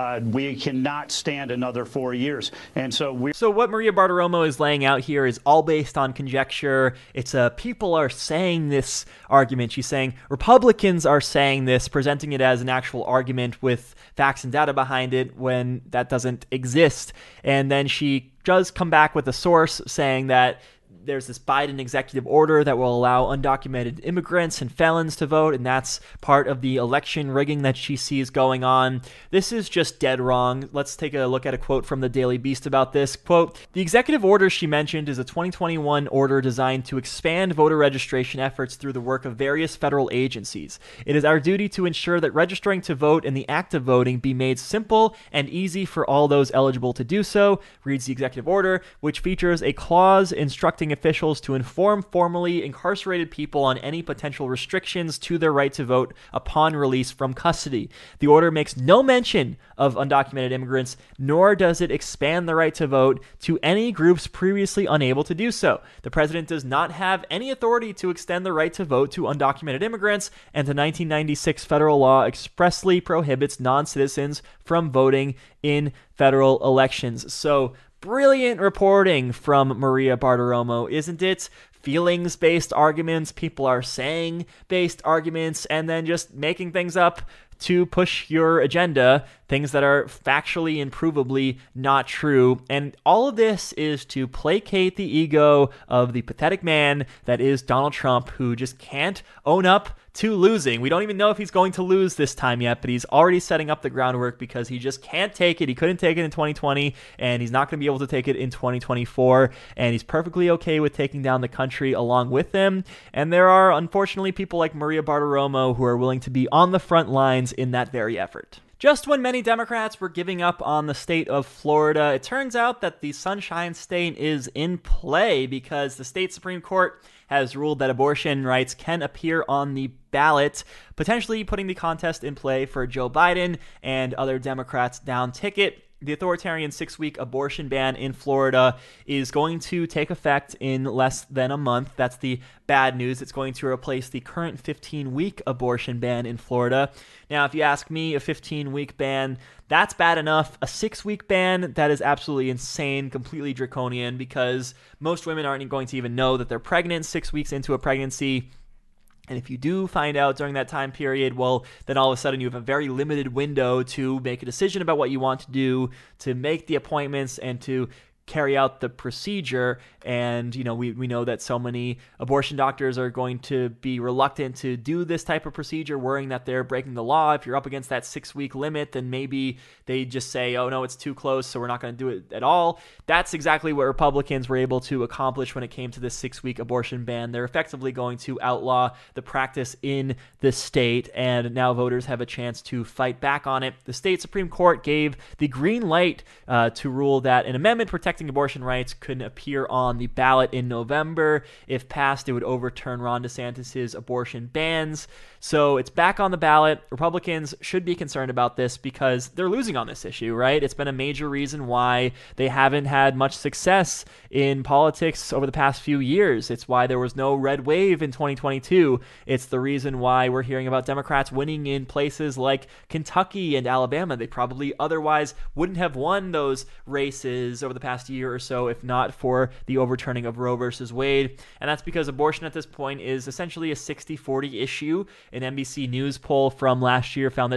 We cannot stand another 4 years. And so what Maria Bartiromo is laying out here is all based on conjecture. It's people are saying this argument. She's saying Republicans are saying this, presenting it as an actual argument with facts and data behind it when that doesn't exist. And then she does come back with a source saying that there's this Biden executive order that will allow undocumented immigrants and felons to vote, and that's part of the election rigging that she sees going on. This is just dead wrong. Let's take a look at a quote from the Daily Beast about this. Quote, "The executive order she mentioned is a 2021 order designed to expand voter registration efforts through the work of various federal agencies. It is our duty to ensure that registering to vote and the act of voting be made simple and easy for all those eligible to do so," reads the executive order, which features a clause instructing officials to inform formerly incarcerated people on any potential restrictions to their right to vote upon release from custody. The order makes no mention of undocumented immigrants, nor does it expand the right to vote to any groups previously unable to do so. The president does not have any authority to extend the right to vote to undocumented immigrants, and the 1996 federal law expressly prohibits non-citizens from voting in federal elections. So, brilliant reporting from Maria Bartiromo, isn't it? Feelings-based arguments, people are saying-based arguments, and then just making things up to push your agenda, things that are factually and provably not true. And all of this is to placate the ego of the pathetic man that is Donald Trump, who just can't own up to losing. We don't even know if he's going to lose this time yet, but he's already setting up the groundwork because he just can't take it. He couldn't take it in 2020, and he's not going to be able to take it in 2024, and he's perfectly okay with taking down the country along with them. And there are, unfortunately, people like Maria Bartiromo who are willing to be on the front lines in that very effort. Just when many Democrats were giving up on the state of Florida, it turns out that the Sunshine State is in play because the state Supreme Court has ruled that abortion rights can appear on the ballot, potentially putting the contest in play for Joe Biden and other Democrats down ticket. The authoritarian 6-week abortion ban in Florida is going to take effect in less than a month. That's the bad news. It's going to replace the current 15-week abortion ban in Florida. Now, if you ask me, a 15-week ban, that's bad enough. A 6-week ban, that is absolutely insane, completely draconian, because most women aren't going to even know that they're pregnant 6 weeks into a pregnancy. And if you do find out during that time period, well, then all of a sudden you have a very limited window to make a decision about what you want to do, to make the appointments, and to carry out the procedure. And, you know, we know that so many abortion doctors are going to be reluctant to do this type of procedure, worrying that they're breaking the law. If you're up against that 6-week limit, then maybe they just say, oh, no, it's too close, so we're not going to do it at all. That's exactly what Republicans were able to accomplish when it came to this 6-week abortion ban. They're effectively going to outlaw the practice in the state, and now voters have a chance to fight back on it. The state Supreme Court gave the green light to rule that an amendment protecting abortion rights could appear on the ballot in November. If passed, it would overturn Ron DeSantis' abortion bans. So it's back on the ballot. Republicans should be concerned about this because they're losing on this issue, right? It's been a major reason why they haven't had much success in politics over the past few years. It's why there was no red wave in 2022. It's the reason why we're hearing about Democrats winning in places like Kentucky and Alabama. They probably otherwise wouldn't have won those races over the past year or so if not for the overturning of Roe versus Wade. And that's because abortion at this point is essentially a 60-40 issue. An NBC News poll from last year found that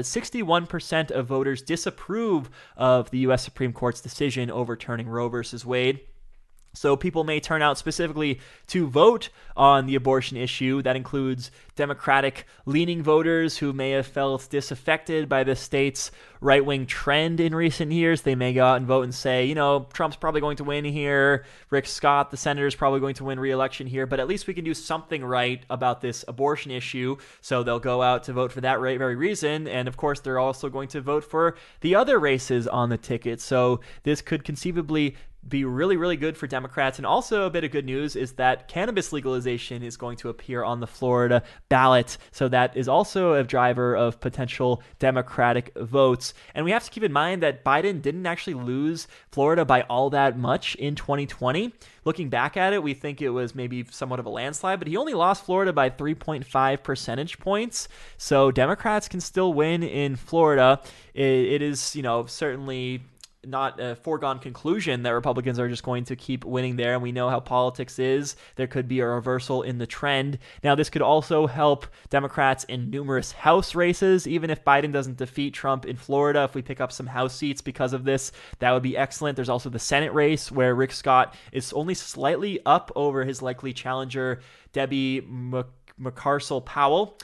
61% of voters disapprove of the U.S. Supreme Court's decision overturning Roe versus Wade. So people may turn out specifically to vote on the abortion issue. That includes Democratic-leaning voters who may have felt disaffected by the state's right-wing trend in recent years. They may go out and vote and say, you know, Trump's probably going to win here. Rick Scott, the senator, is probably going to win re-election here. But at least we can do something right about this abortion issue. So they'll go out to vote for that very reason. And, of course, they're also going to vote for the other races on the ticket. So this could conceivably be really, really good for Democrats. And also a bit of good news is that cannabis legalization is going to appear on the Florida ballot. So that is also a driver of potential Democratic votes. And we have to keep in mind that Biden didn't actually lose Florida by all that much in 2020. Looking back at it, we think it was maybe somewhat of a landslide, but he only lost Florida by 3.5 percentage points. So Democrats can still win in Florida. It is, certainly not a foregone conclusion that Republicans are just going to keep winning there. And we know how politics is. There could be a reversal in the trend. Now, this could also help Democrats in numerous House races. Even if Biden doesn't defeat Trump in Florida, if we pick up some House seats because of this, that would be excellent. There's also the Senate race where Rick Scott is only slightly up over his likely challenger, Debbie McCarcel-Powell.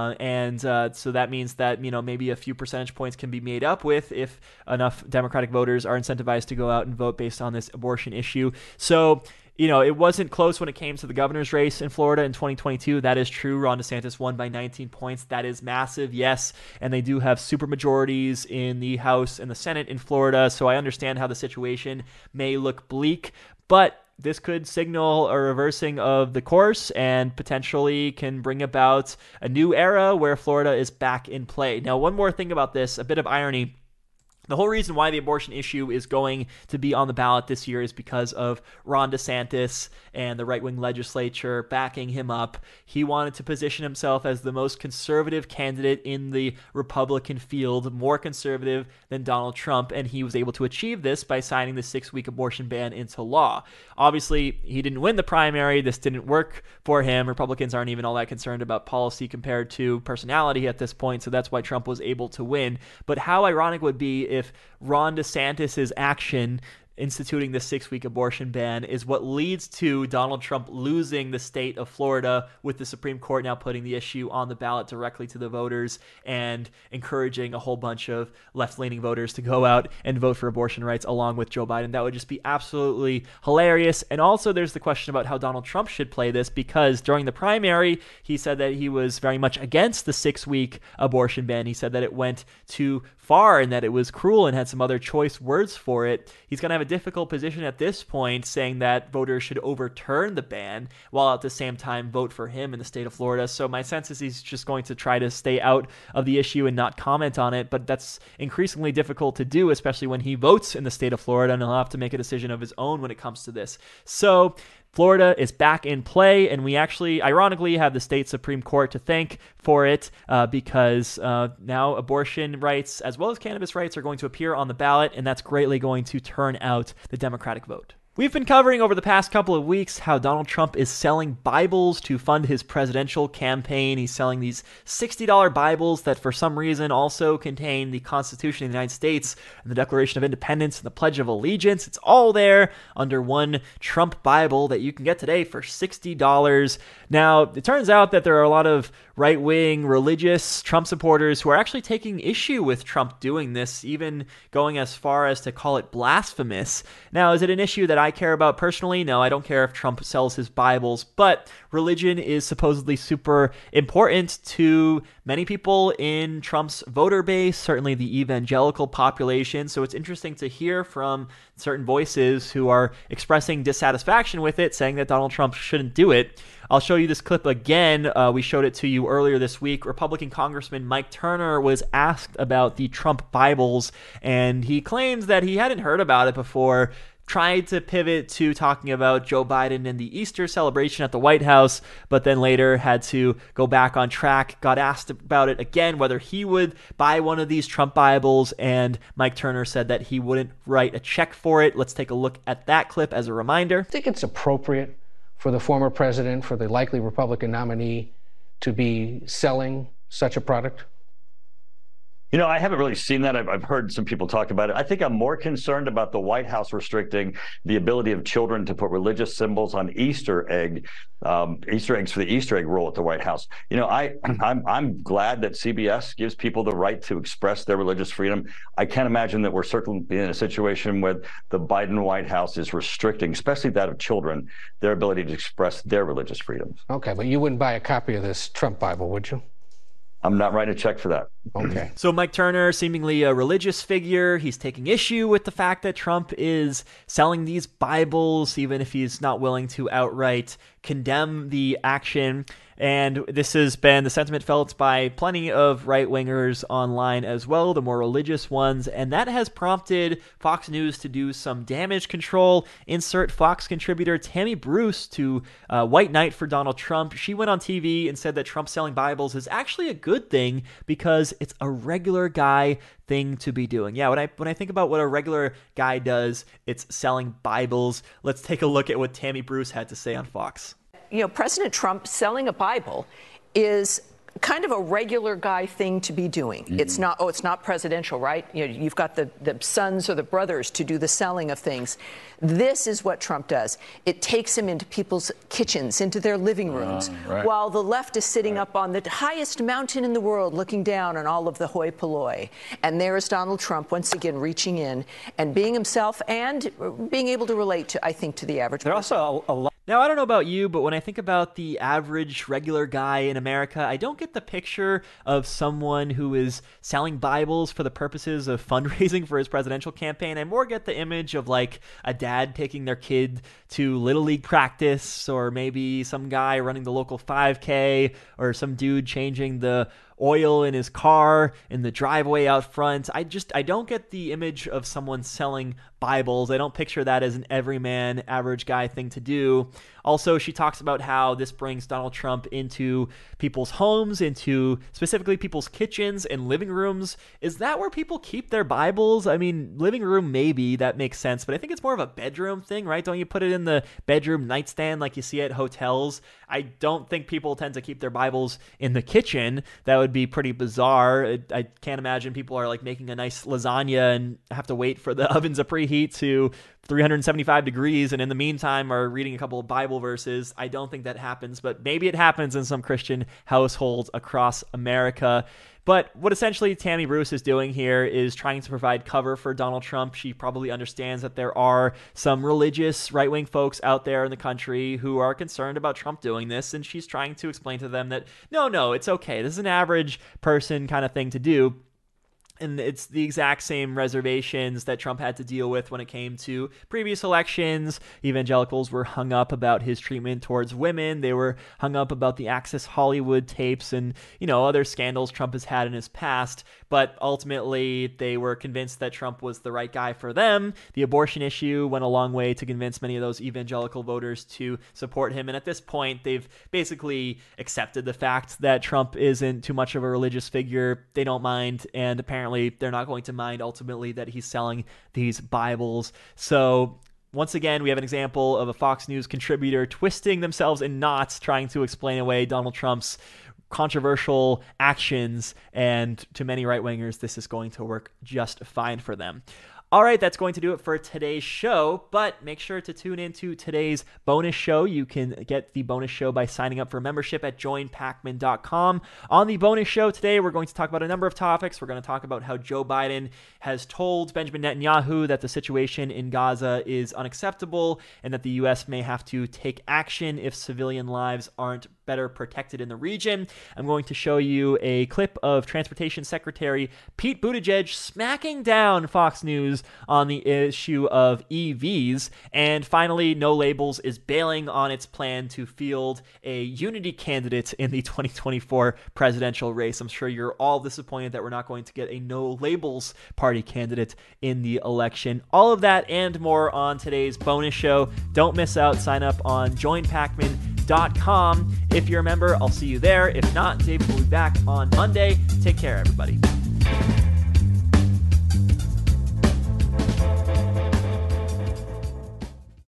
So that means that, maybe a few percentage points can be made up with if enough Democratic voters are incentivized to go out and vote based on this abortion issue. So, it wasn't close when it came to the governor's race in Florida in 2022. That is true. Ron DeSantis won by 19 points. That is massive, yes. And they do have supermajorities in the House and the Senate in Florida. So I understand how the situation may look bleak, but this could signal a reversing of the course and potentially can bring about a new era where Florida is back in play. Now, one more thing about this, a bit of irony. The whole reason why the abortion issue is going to be on the ballot this year is because of Ron DeSantis and the right-wing legislature backing him up. He wanted to position himself as the most conservative candidate in the Republican field, more conservative than Donald Trump, and he was able to achieve this by signing the 6-week abortion ban into law. Obviously, he didn't win the primary. This didn't work for him. Republicans aren't even all that concerned about policy compared to personality at this point, so that's why Trump was able to win. But how ironic would be if Ron DeSantis' action instituting the 6-week abortion ban is what leads to Donald Trump losing the state of Florida, with the Supreme Court now putting the issue on the ballot directly to the voters and encouraging a whole bunch of left-leaning voters to go out and vote for abortion rights along with Joe Biden. That would just be absolutely hilarious. And also there's the question about how Donald Trump should play this, because during the primary, he said that he was very much against the 6-week abortion ban. He said that it went too far and that it was cruel and had some other choice words for it. He's going to have a difficult position at this point, saying that voters should overturn the ban while at the same time vote for him in the state of Florida. So my sense is he's just going to try to stay out of the issue and not comment on it, but that's increasingly difficult to do, especially when he votes in the state of Florida, and he'll have to make a decision of his own when it comes to this. So Florida is back in play, and we actually, ironically, have the state Supreme Court to thank for it because now abortion rights as well as cannabis rights are going to appear on the ballot, and that's greatly going to turn out the Democratic vote. We've been covering over the past couple of weeks how Donald Trump is selling Bibles to fund his presidential campaign. He's selling these $60 Bibles that for some reason also contain the Constitution of the United States and the Declaration of Independence and the Pledge of Allegiance. It's all there under one Trump Bible that you can get today for $60. Now, it turns out that there are a lot of right-wing religious Trump supporters who are actually taking issue with Trump doing this, even going as far as to call it blasphemous. Now, is it an issue that I care about personally? No, I don't care if Trump sells his Bibles, but religion is supposedly super important to many people in Trump's voter base, certainly the evangelical population. So it's interesting to hear from certain voices who are expressing dissatisfaction with it, saying that Donald Trump shouldn't do it. I'll show you this clip again. We showed it to you earlier this week. Republican Congressman Mike Turner was asked about the Trump Bibles, and he claims that he hadn't heard about it before, tried to pivot to talking about Joe Biden and the Easter celebration at the White House, but then later had to go back on track, got asked about it again, whether he would buy one of these Trump Bibles, and Mike Turner said that he wouldn't write a check for it. Let's take a look at that clip as a reminder. I think it's appropriate for the former president, for the likely Republican nominee, to be selling such a product? You know, I haven't really seen that. I've heard some people talk about it. I think I'm more concerned about the White House restricting the ability of children to put religious symbols on Easter eggs for the Easter egg roll at the White House. You know, I'm glad that CBS gives people the right to express their religious freedom. I can't imagine that we're certainly in a situation where the Biden White House is restricting, especially that of children, their ability to express their religious freedoms. Okay, but you wouldn't buy a copy of this Trump Bible, would you? I'm not writing a check for that. Okay. So Mike Turner, seemingly a religious figure, he's taking issue with the fact that Trump is selling these Bibles, even if he's not willing to outright condemn the action. And this has been the sentiment felt by plenty of right-wingers online as well, the more religious ones, and that has prompted Fox News to do some damage control. Insert Fox contributor Tammy Bruce to White Knight for Donald Trump. She went on TV and said that Trump selling Bibles is actually a good thing because it's a regular guy thing to be doing. Yeah, when I think about what a regular guy does, it's selling Bibles. Let's take a look at what Tammy Bruce had to say on Fox. You know, President Trump selling a Bible is kind of a regular guy thing to be doing. Mm-hmm. It's not presidential, right? You know, you've got the sons or the brothers to do the selling of things. This is what Trump does. It takes him into people's kitchens, into their living rooms, while the left is sitting up on the highest mountain in the world looking down on all of the hoi polloi. And there is Donald Trump once again reaching in and being himself and being able to relate to, I think, to the average person. Also a lot. Now, I don't know about you, but when I think about the average regular guy in America, I don't get the picture of someone who is selling Bibles for the purposes of fundraising for his presidential campaign. I more get the image of like a dad taking their kid to Little League practice, or maybe some guy running the local 5K, or some dude changing the oil in his car in the driveway out front. I don't get the image of someone selling Bibles. I don't picture that as an everyman, average guy thing to do. Also, she talks about how this brings Donald Trump into people's homes, into specifically people's kitchens and living rooms. Is that where people keep their Bibles? I mean, living room, maybe that makes sense, but I think it's more of a bedroom thing, right? Don't you put it in the bedroom nightstand like you see at hotels? I don't think people tend to keep their Bibles in the kitchen. That would be pretty bizarre. I can't imagine people are like making a nice lasagna and have to wait for the oven to preheat to 375 degrees, and in the meantime are reading a couple of Bible verses. I don't think that happens, but maybe it happens in some Christian households across America. But what essentially Tammy Bruce is doing here is trying to provide cover for Donald Trump. She probably understands that there are some religious right-wing folks out there in the country who are concerned about Trump doing this, and she's trying to explain to them that, no, it's okay. This is an average person kind of thing to do. And it's the exact same reservations that Trump had to deal with when it came to previous elections. Evangelicals were hung up about his treatment towards women. They were hung up about the Access Hollywood tapes and, other scandals Trump has had in his past. But ultimately, they were convinced that Trump was the right guy for them. The abortion issue went a long way to convince many of those evangelical voters to support him. And at this point, they've basically accepted the fact that Trump isn't too much of a religious figure. They don't mind. And apparently, they're not going to mind ultimately that he's selling these Bibles. So once again, we have an example of a Fox News contributor twisting themselves in knots trying to explain away Donald Trump's controversial actions, and to many right-wingers, this is going to work just fine for them. All right, that's going to do it for today's show, but make sure to tune into today's bonus show. You can get the bonus show by signing up for membership at joinpacman.com. On the bonus show today, we're going to talk about a number of topics. We're going to talk about how Joe Biden has told Benjamin Netanyahu that the situation in Gaza is unacceptable and that the U.S. may have to take action if civilian lives aren't better protected in the region. I'm going to show you a clip of Transportation Secretary Pete Buttigieg smacking down Fox News on the issue of EVs. And finally, No Labels is bailing on its plan to field a unity candidate in the 2024 presidential race. I'm sure you're all disappointed that we're not going to get a No Labels party candidate in the election. All of that and more on today's bonus show. Don't miss out. Sign up on joinpacman.com. If you're a member, I'll see you there. If not, David will be back on Monday. Take care, everybody.